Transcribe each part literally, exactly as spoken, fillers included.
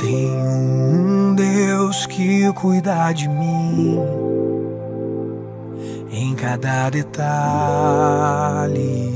tenho um Deus que cuida de mim em cada detalhe.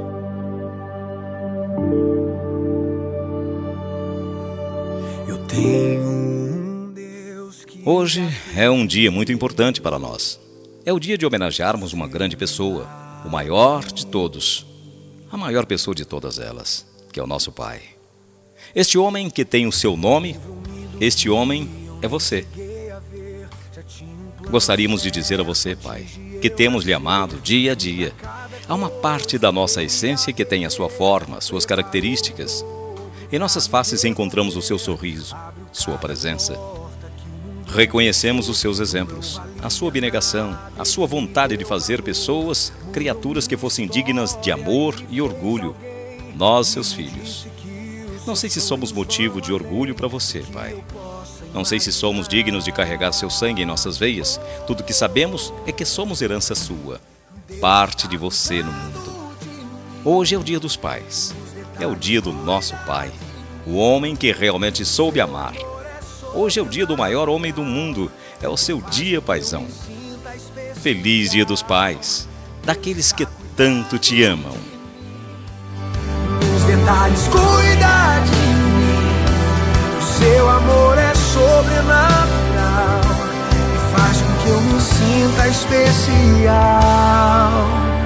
Eu tenho um Deus que... Hoje é um dia muito importante para nós. É o dia de homenagearmos uma grande pessoa, o maior de todos, a maior pessoa de todas elas, que é o nosso Pai. Este homem que tem o seu nome, este homem é você. Gostaríamos de dizer a você, Pai, que temos lhe amado dia a dia. Há uma parte da nossa essência que tem a sua forma, suas características. Em nossas faces encontramos o seu sorriso, sua presença. Reconhecemos os seus exemplos, a sua abnegação, a sua vontade de fazer pessoas, criaturas que fossem dignas de amor e orgulho. Nós, seus filhos. Não sei se somos motivo de orgulho para você, Pai. Não sei se somos dignos de carregar seu sangue em nossas veias. Tudo que sabemos é que somos herança sua, parte de você no mundo. Hoje é o dia dos pais. É o dia do nosso Pai, o homem que realmente soube amar. Hoje é o dia do maior homem do mundo. É o seu dia, paizão. Feliz Dia dos Pais, daqueles que tanto te amam. Os detalhes cuida de mim. O seu amor é sobrenatural e faz com que eu me sinta especial.